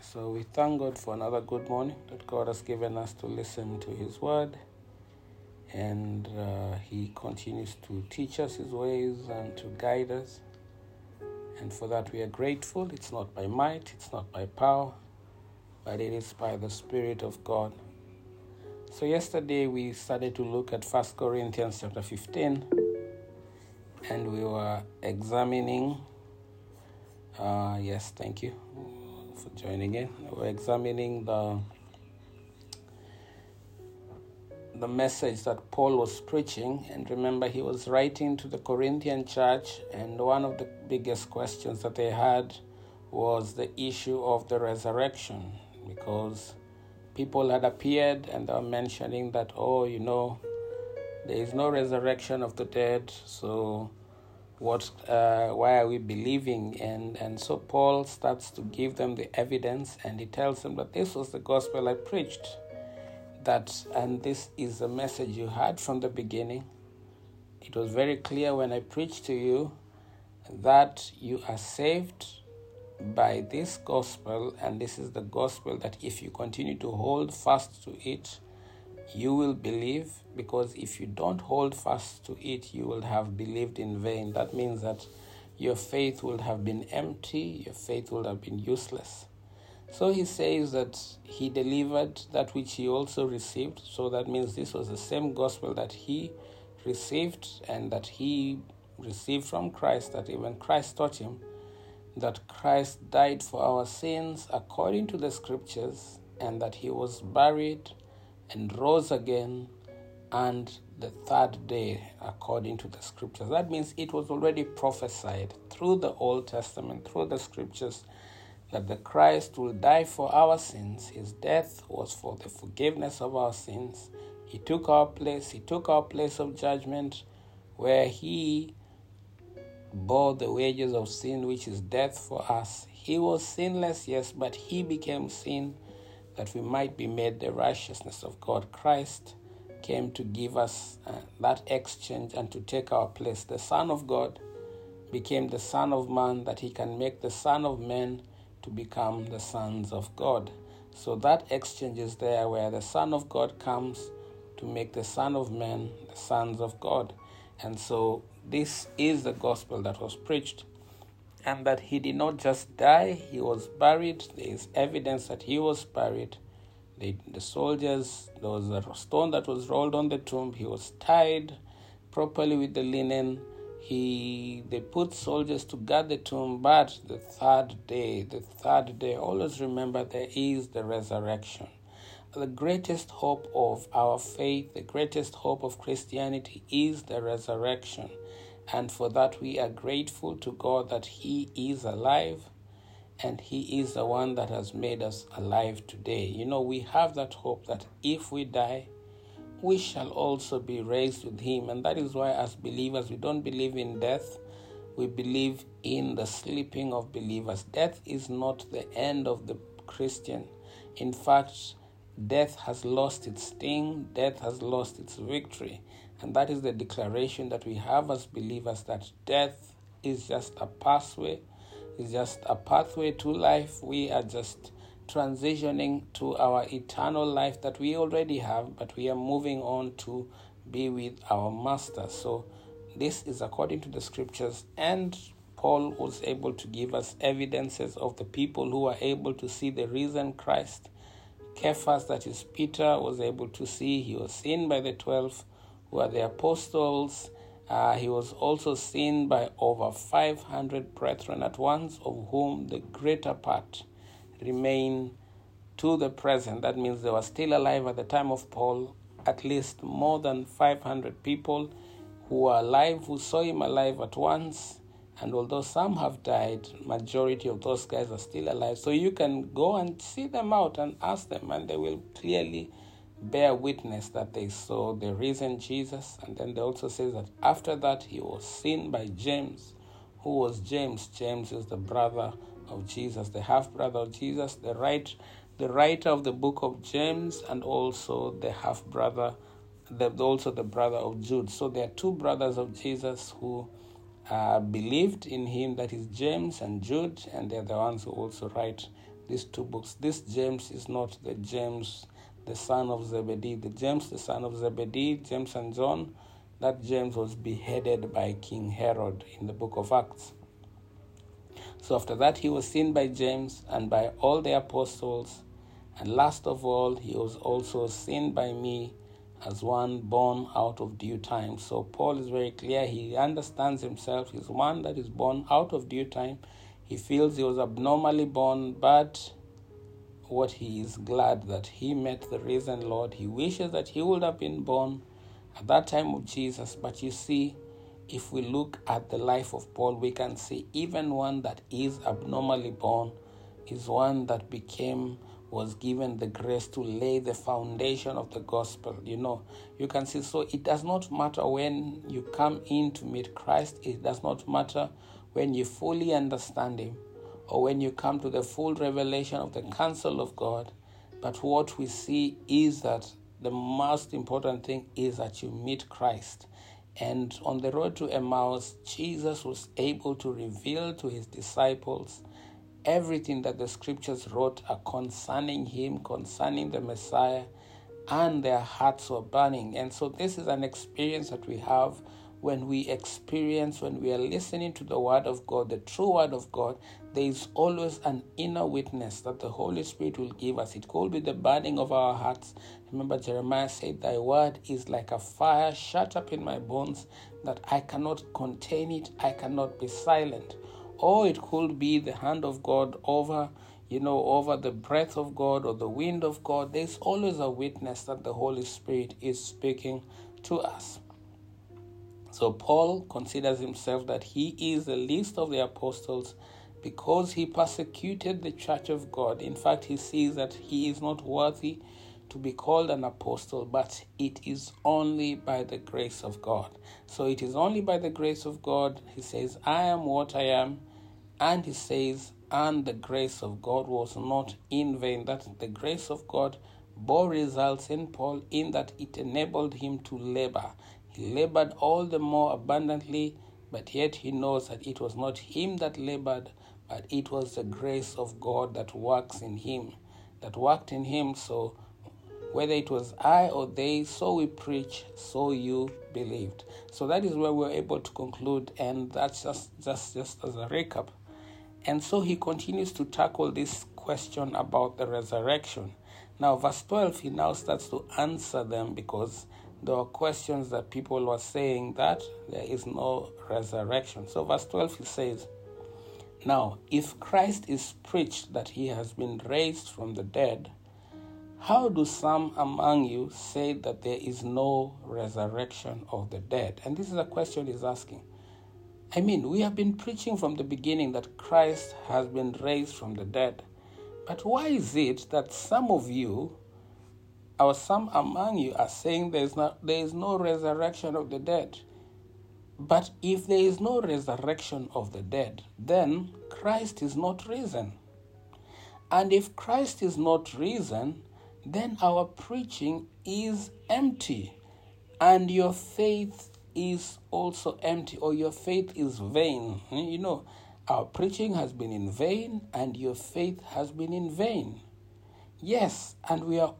So we thank God for another good morning that God has given us to listen to His word. And He continues to teach us His ways and to guide us. And for that we are grateful. It's not by might, it's not by power, but it is by the Spirit of God. So yesterday we started to look at 1 Corinthians chapter 15. And we were examining, thank you for joining in. We're examining the message that Paul was preaching. And remember, he was writing to the Corinthian church, and one of the biggest questions that they had was the issue of the resurrection, because people had appeared and they were mentioning that, there is no resurrection of the dead, so why are we believing? And so Paul starts to give them the evidence, and he tells them that this was the gospel I preached, and this is the message you had from the beginning. It was very clear when I preached to you that you are saved by this gospel, and this is the gospel that if you continue to hold fast to it, you will believe, because if you don't hold fast to it, you will have believed in vain. That means that your faith will have been empty, your faith will have been useless. So he says that he delivered that which he also received. So that means this was the same gospel that he received, and that he received from Christ, that even Christ taught him, that Christ died for our sins according to the scriptures, and that he was buried and rose again, and the third day according to the scriptures. That means it was already prophesied through the Old Testament, through the scriptures, that the Christ will die for our sins. His death was for the forgiveness of our sins. He took our place of judgment, where he bore the wages of sin, which is death, for us. He was sinless, yes, but he became sin that we might be made the righteousness of God. Christ came to give us that exchange and to take our place. The Son of God became the Son of Man, that he can make the Son of Men to become the sons of God. So that exchange is there, where the Son of God comes to make the Son of Men the sons of God. And so this is the gospel that was preached. And that he did not just die, he was buried. There is evidence that he was buried. The soldiers, there was a stone that was rolled on the tomb. He was tied properly with the linen. They put soldiers to guard the tomb. But the third day, always remember, there is the resurrection. The greatest hope of our faith, the greatest hope of Christianity is the resurrection. And for that we are grateful to God that he is alive, and he is the one that has made us alive today. We have that hope that if we die, we shall also be raised with him. And that is why as believers, we don't believe in death. We believe in the sleeping of believers. Death is not the end of the Christian. In fact, death has lost its sting. Death has lost its victory. And that is the declaration that we have as believers, that death is just a pathway, is just a pathway to life. We are just transitioning to our eternal life that we already have, but we are moving on to be with our Master. So this is according to the scriptures, and Paul was able to give us evidences of the people who were able to see the risen Christ. Cephas, that is Peter, was able to see. He was seen by the 12 who are the apostles. He was also seen by over 500 brethren at once, of whom the greater part remain to the present. That means they were still alive at the time of Paul. At least more than 500 people who were alive, who saw him alive at once. And although some have died, majority of those guys are still alive. So you can go and see them out and ask them, and they will clearly bear witness that they saw the risen Jesus. And then they also say that after that he was seen by James. Who was James? James is the brother of Jesus, the half-brother of Jesus, the writer of the book of James, and also the half-brother, also the brother of Jude. So there are two brothers of Jesus who believed in him, that is James and Jude, and they're the ones who also write these two books. This James is not the James, the son of Zebedee. The James, the son of Zebedee, James and John, that James was beheaded by King Herod in the book of Acts. So after that, he was seen by James and by all the apostles. And last of all, he was also seen by me as one born out of due time. So Paul is very clear. He understands himself. He's one that is born out of due time. He feels he was abnormally born, but what he is glad that he met the risen Lord. He wishes that he would have been born at that time of Jesus. But you see, if we look at the life of Paul, we can see even one that is abnormally born is one that was given the grace to lay the foundation of the gospel. You can see, so it does not matter when you come in to meet Christ. It does not matter when you fully understand him or when you come to the full revelation of the counsel of God. But what we see is that the most important thing is that you meet Christ. And on the road to Emmaus, Jesus was able to reveal to his disciples everything that the scriptures wrote concerning him, concerning the Messiah, and their hearts were burning. And so this is an experience that we have when we are listening to the word of God, the true word of God. There is always an inner witness that the Holy Spirit will give us. It could be the burning of our hearts. Remember, Jeremiah said, "Thy word is like a fire shut up in my bones, that I cannot contain it, I cannot be silent." Or it could be the hand of God over the breath of God or the wind of God. There's always a witness that the Holy Spirit is speaking to us. So Paul considers himself that he is the least of the apostles because he persecuted the church of God. In fact, he sees that he is not worthy to be called an apostle, but it is only by the grace of God. So it is only by the grace of God. He says, "I am what I am." And he says, and the grace of God was not in vain. That the grace of God bore results in Paul in that it enabled him to labor. He labored all the more abundantly, but yet he knows that it was not him that labored, but it was the grace of God that worked in him. So whether it was I or they, so we preach, so you believed. So that is where we're able to conclude, and that's just as a recap. And so he continues to tackle this question about the resurrection. Now, verse 12, he now starts to answer them because there were questions that people were saying that there is no resurrection. So verse 12, he says, "Now, if Christ is preached that he has been raised from the dead, how do some among you say that there is no resurrection of the dead?" And this is a question he's asking. We have been preaching from the beginning that Christ has been raised from the dead. But why is it that some of you, or some among you, are saying there is no resurrection of the dead? But if there is no resurrection of the dead, then Christ is not risen. And if Christ is not risen, then our preaching is empty, and your faith is also empty, or your faith is vain. Our preaching has been in vain, and your faith has been in vain. Yes, and we are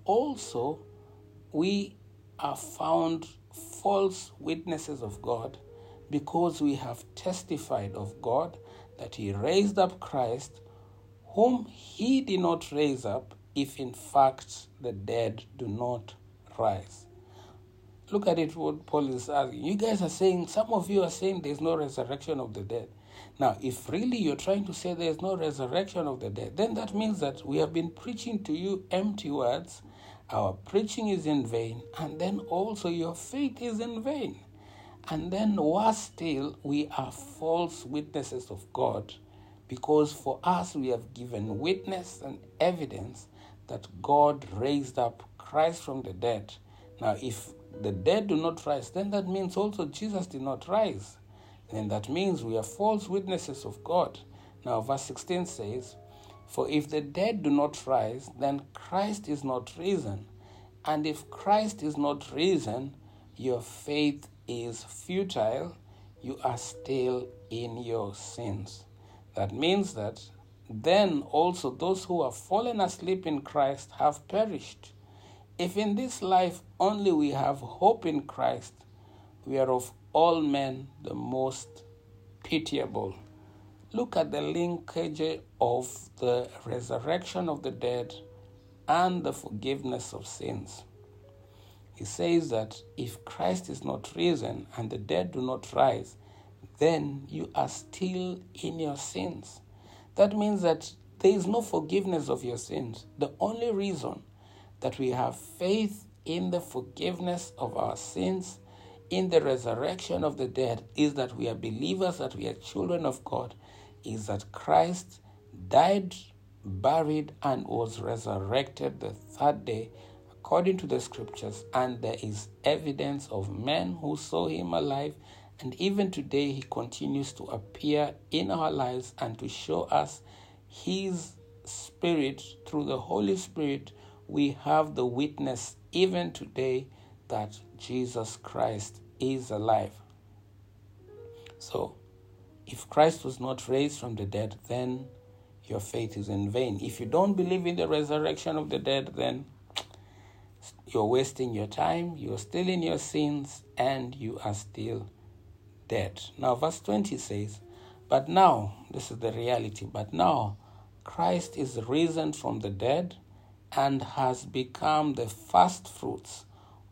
found false witnesses of God, because we have testified of God that he raised up Christ, whom he did not raise up, if in fact the dead do not rise. Look at it, what Paul is asking. You guys are saying, some of you are saying there's no resurrection of the dead. Now, if really you're trying to say there's no resurrection of the dead, then that means that we have been preaching to you empty words. Our preaching is in vain, and then also your faith is in vain. And then worse still, we are false witnesses of God, because for us we have given witness and evidence that God raised up Christ from the dead. Now, if the dead do not rise, then that means also Jesus did not rise. And that means we are false witnesses of God. Now, verse 16 says, "For if the dead do not rise, then Christ is not risen. And if Christ is not risen, your faith is futile. You are still in your sins." That means that then also those who have fallen asleep in Christ have perished. If in this life only we have hope in Christ, we are of all men the most pitiable. Look at the linkage of the resurrection of the dead and the forgiveness of sins. He says that if Christ is not risen and the dead do not rise, then you are still in your sins. That means that there is no forgiveness of your sins. The only reason that we have faith in the forgiveness of our sins, in the resurrection of the dead, is that we are believers, that we are children of God, is that Christ died, buried, and was resurrected the third day, according to the scriptures, and there is evidence of men who saw him alive, and even today he continues to appear in our lives and to show us his Spirit. Through the Holy Spirit, we have the witness even today that Jesus Christ is alive. So, if Christ was not raised from the dead, then your faith is in vain. If you don't believe in the resurrection of the dead, then you're wasting your time, you're still in your sins, and you are still dead. Now, verse 20 says, but now, this is the reality, but now Christ is risen from the dead and has become the first fruits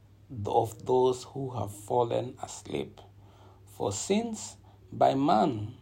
of those who have fallen asleep. For since by man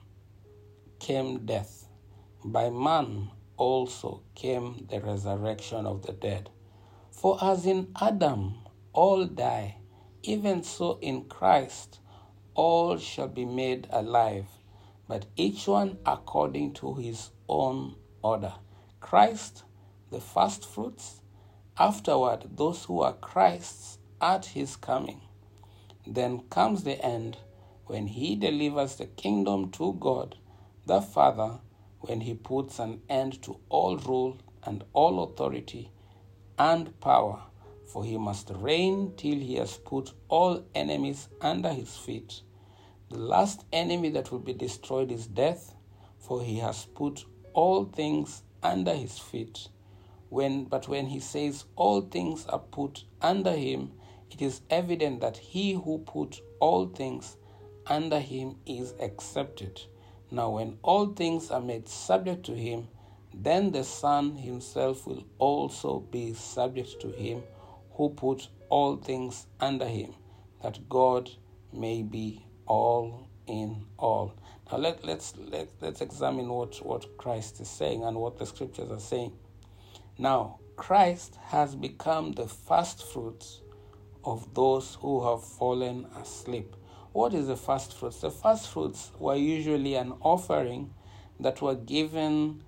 came death, by man also came the resurrection of the dead. For as in Adam all die, even so in Christ all shall be made alive, but each one according to his own order. Christ, the first fruits, afterward those who are Christ's at his coming. Then comes the end, when he delivers the kingdom to God the Father, when he puts an end to all rule and all authority and power, for he must reign till he has put all enemies under his feet. The last enemy that will be destroyed is death, for he has put all things under his feet. But when he says all things are put under him, it is evident that he who put all things under him is accepted. Now when all things are made subject to him, then the Son himself will also be subject to him who put all things under him, that God may be all in all. Now let's examine what Christ is saying and what the scriptures are saying. Now, Christ has become the first fruits of those who have fallen asleep. What is the first fruits? The first fruits were usually an offering that were given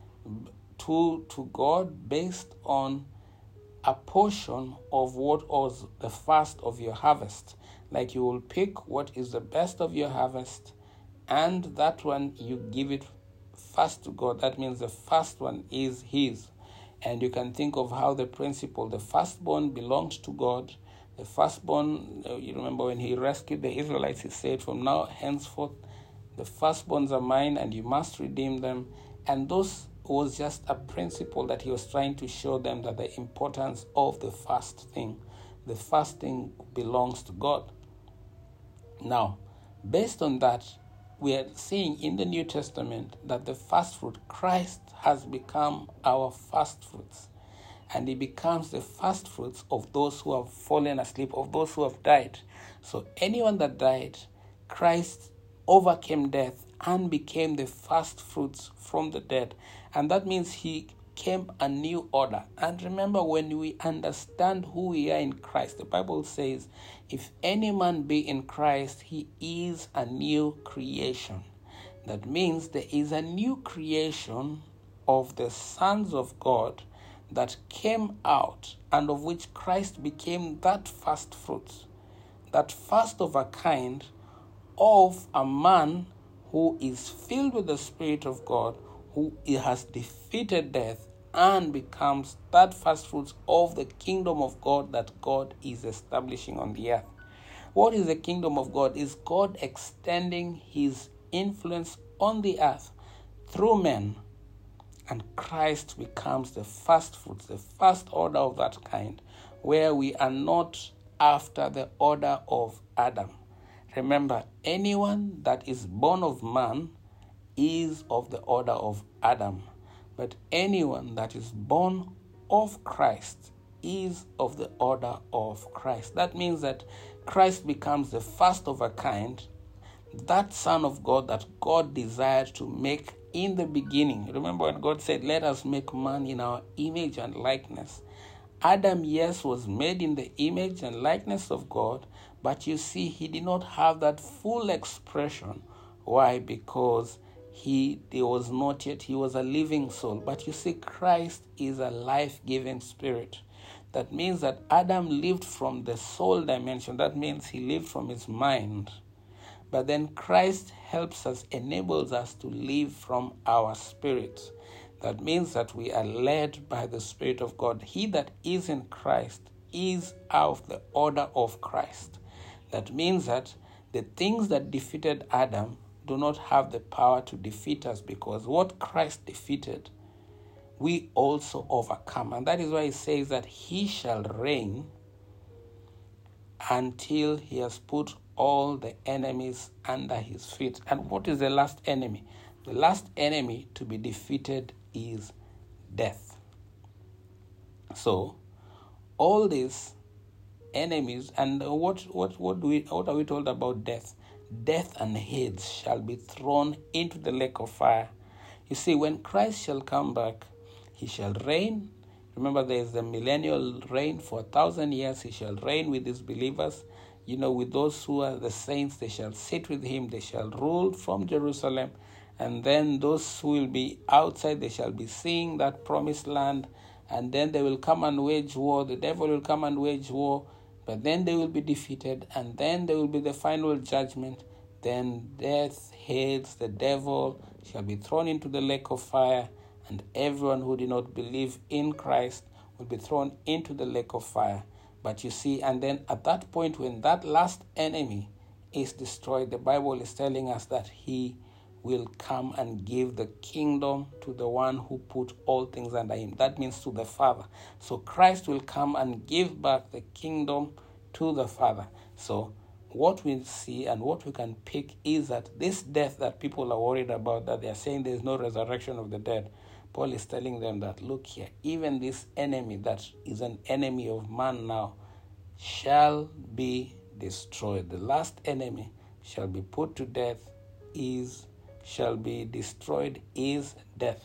to God based on a portion of what was the first of your harvest. Like you will pick what is the best of your harvest, and that one you give it first to God. That means the first one is his. And you can think of how the principle, the firstborn belongs to God. The firstborn, you remember when he rescued the Israelites, he said, from now henceforth, the firstborns are mine and you must redeem them. And those was just a principle that he was trying to show them, that the importance of the first thing belongs to God. Now, based on that, we are seeing in the New Testament that the first fruit, Christ, has become our first fruits. And he becomes the first fruits of those who have fallen asleep, of those who have died. So anyone that died, Christ overcame death and became the first fruits from the dead. And that means he came a new order. And remember, when we understand who we are in Christ, the Bible says, if any man be in Christ, he is a new creation. That means there is a new creation of the sons of God that came out, and of which Christ became that first fruit, that first of a kind of a man who is filled with the Spirit of God, who has defeated death and becomes that first fruits of the kingdom of God that God is establishing on the earth. What is the kingdom of God? Is God extending his influence on the earth through men, And Christ becomes the first fruits, the first order of that kind, where we are not after the order of Adam. Remember, anyone that is born of man is of the order of Adam. But anyone that is born of Christ is of the order of Christ. That means that Christ becomes the first of a kind, that Son of God that God desired to make in the beginning. Remember when God said, let us make man in our image and likeness. Adam, yes, was made in the image and likeness of God, but you see, he did not have that full expression. Why? Because he was not yet, he was a living soul. But you see, Christ is a life-giving spirit. That means that Adam lived from the soul dimension. That means he lived from his mind. But then Christ helps us, enables us to live from our spirit. That means that we are led by the Spirit of God. He that is in Christ is of the order of Christ. That means that the things that defeated Adam do not have the power to defeat us, because what Christ defeated, we also overcome. And that is why he says that he shall reign until he has put all the enemies under his feet. And what is the last enemy? The last enemy to be defeated is death. So all these enemies, and what are we told about death? Death and Hades shall be thrown into the lake of fire. You see, when Christ shall come back, he shall reign. Remember, there is the millennial reign for 1,000 years. He shall reign with his believers. With those who are the saints, they shall sit with him. They shall rule from Jerusalem. And then those who will be outside, they shall be seeing that promised land. And then they will come and wage war. The devil will come and wage war. But then they will be defeated. And then there will be the final judgment. Then death, Hades, the devil shall be thrown into the lake of fire. And everyone who did not believe in Christ will be thrown into the lake of fire. But you see, and then at that point when that last enemy is destroyed, the Bible is telling us that he will come and give the kingdom to the one who put all things under him. That means to the Father. So Christ will come and give back the kingdom to the Father. So what we see and what we can pick is that this death that people are worried about, that they are saying there is no resurrection of the dead, Paul is telling them that, look here, even this enemy that is an enemy of man now shall be destroyed. The last enemy shall be put to death, shall be destroyed, is death.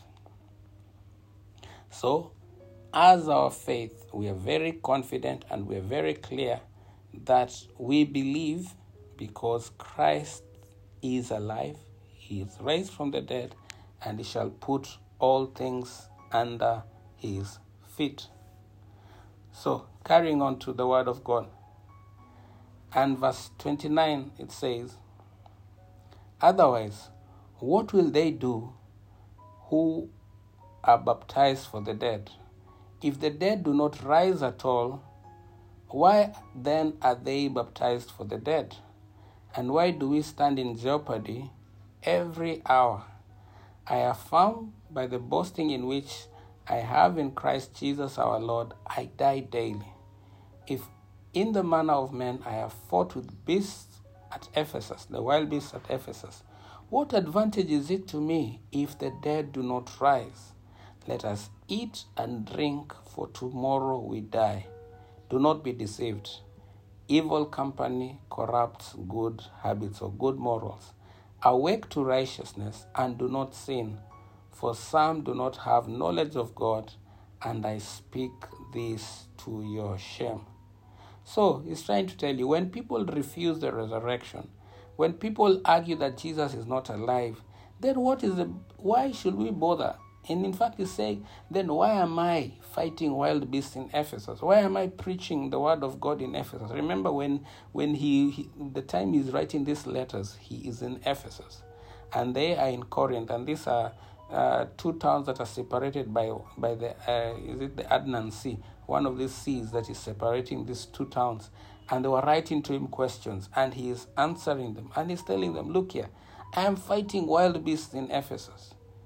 So, as our faith, we are very confident and we are very clear that we believe because Christ is alive, he is raised from the dead, and he shall put all things under his feet. So, carrying on to the word of God. And verse 29, it says, otherwise, what will they do who are baptized for the dead? If the dead do not rise at all, why then are they baptized for the dead? And why do we stand in jeopardy every hour? I affirm by the boasting in which I have in Christ Jesus our Lord, I die daily. If in the manner of men I have fought with beasts at Ephesus, the wild beasts at Ephesus, what advantage is it to me if the dead do not rise? Let us eat and drink, for tomorrow we die. Do not be deceived. Evil company corrupts good habits or good morals. Awake to righteousness and do not sin, for some do not have knowledge of God, and I speak this to your shame. So he's trying to tell you, when people refuse the resurrection, when people argue that Jesus is not alive, then why should we bother? And in fact, he's saying, then why am I fighting wild beasts in Ephesus? Why am I preaching the word of God in Ephesus? Remember when the time he's writing these letters, he is in Ephesus. And they are in Corinth. And these are two towns that are separated by the Adnan Sea, one of these seas that is separating these two towns. And they were writing to him questions, and he is answering them. And he's telling them, look here, I am fighting wild beasts in Ephesus.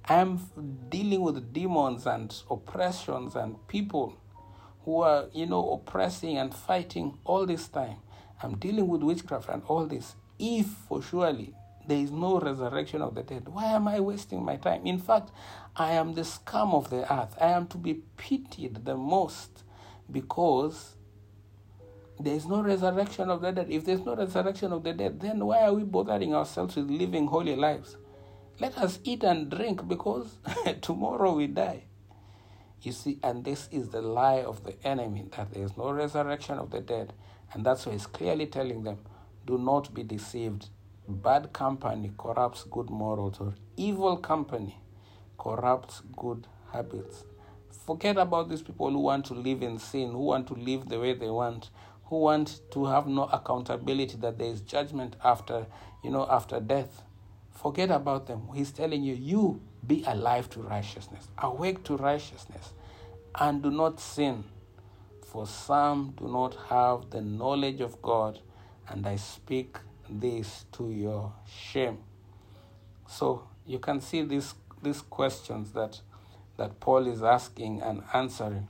I am dealing with demons and oppressions and people who are, oppressing and fighting all this time. I'm dealing with witchcraft and all this. If for surely there is no resurrection of the dead, why am I wasting my time? In fact, I am the scum of the earth. I am to be pitied the most because there is no resurrection of the dead. If there's no resurrection of the dead, then why are we bothering ourselves with living holy lives? Let us eat and drink because tomorrow we die. You see, and this is the lie of the enemy, that there is no resurrection of the dead. And that's why he's clearly telling them, do not be deceived. Bad company corrupts good morals, or evil company corrupts good habits. Forget about these people who want to live in sin, who want to live the way they want, who want to have no accountability, that there is judgment after death. Forget about them. He's telling you, you be alive to righteousness, awake to righteousness, and do not sin. For some do not have the knowledge of God, and I speak this to your shame. So you can see these questions that Paul is asking and answering.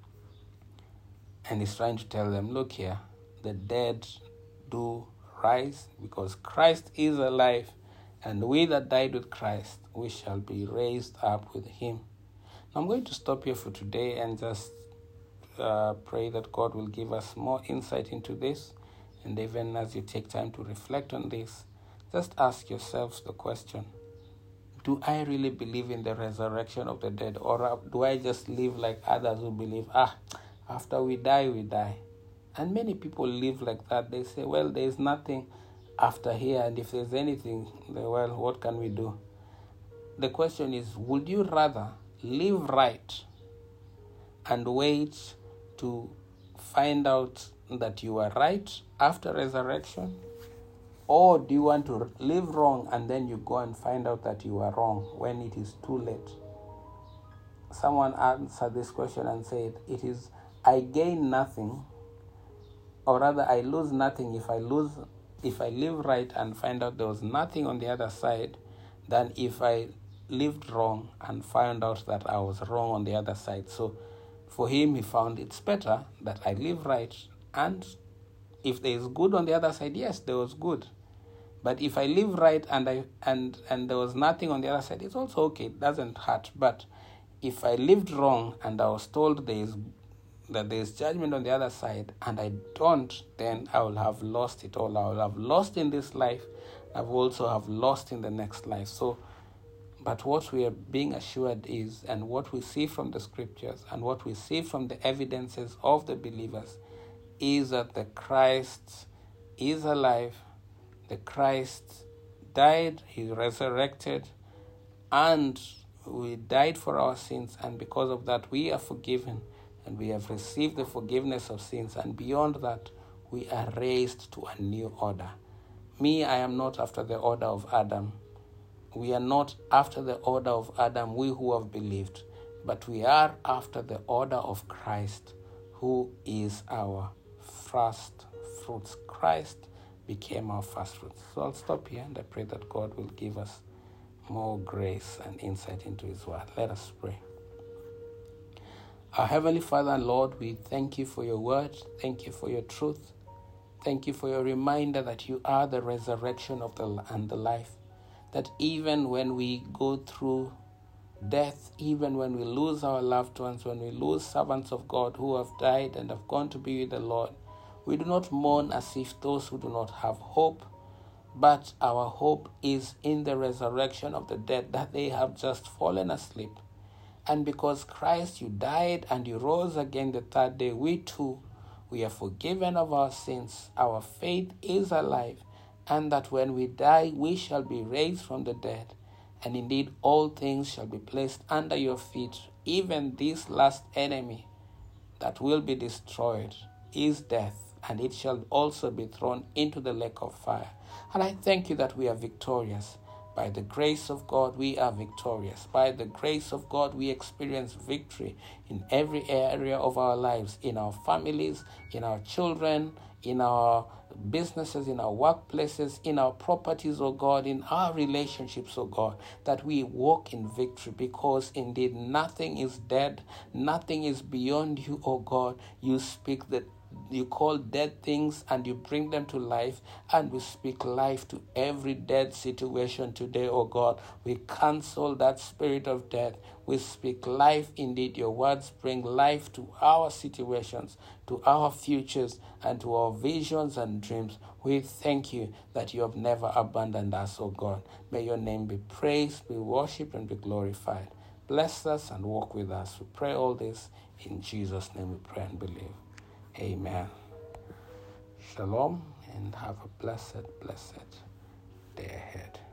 And he's trying to tell them, look here, the dead do rise because Christ is alive, and we that died with Christ, we shall be raised up with him. Now I'm going to stop here for today and just pray that God will give us more insight into this. And even as you take time to reflect on this, just ask yourselves the question, do I really believe in the resurrection of the dead? Or do I just live like others who believe, after we die, we die? And many people live like that. They say, well, there is nothing after here, and if there's anything, well, what can we do? The question is, would you rather live right and wait to find out that you are right after resurrection? Or do you want to live wrong and then you go and find out that you are wrong when it is too late? Someone answered this question and said, I gain nothing, or rather I lose nothing if I live right and find out there was nothing on the other side, than if I lived wrong and found out that I was wrong on the other side. So for him, he found it's better that I live right, and if there is good on the other side, yes, there was good. But if I live right and there was nothing on the other side, it's also okay. It doesn't hurt. But if I lived wrong and I was told that there is judgment on the other side, and I don't, then I will have lost it all. I will have lost in this life. I will also have lost in the next life. So, but what we are being assured is, and what we see from the scriptures, and what we see from the evidences of the believers, is that the Christ is alive. The Christ died, he resurrected, and we died for our sins, and because of that we are forgiven, and we have received the forgiveness of sins, and beyond that we are raised to a new order. I am not after the order of Adam. We are not after the order of Adam, we who have believed, but we are after the order of Christ, who is our first fruits. Christ became our first fruits. So I'll stop here, and I pray that God will give us more grace and insight into his word. Let us pray. Our Heavenly Father and Lord, we thank you for your word. Thank you for your truth. Thank you for your reminder that you are the resurrection and the life. That even when we go through death, even when we lose our loved ones, when we lose servants of God who have died and have gone to be with the Lord, we do not mourn as if those who do not have hope, but our hope is in the resurrection of the dead, that they have just fallen asleep. And because Christ, you died and you rose again the third day, we too, we are forgiven of our sins. Our faith is alive, and that when we die, we shall be raised from the dead. And indeed, all things shall be placed under your feet. Even this last enemy that will be destroyed is death, and it shall also be thrown into the lake of fire. And I thank you that we are victorious. By the grace of God, we are victorious. By the grace of God, we experience victory in every area of our lives, in our families, in our children, in our businesses, in our workplaces, in our properties, oh God, in our relationships, oh God, that we walk in victory, because indeed nothing is dead, nothing is beyond you, oh God. You speak that you call dead things and you bring them to life, and we speak life to every dead situation today, oh God. We cancel that spirit of death. We speak life. Indeed, your words bring life to our situations, to our futures, and to our visions and dreams. We thank you that you have never abandoned us, oh God. May your name be praised, be worshipped, and be glorified. Bless us and walk with us. We pray all this in Jesus' name. We pray and believe. Amen. Shalom, and have a blessed day ahead.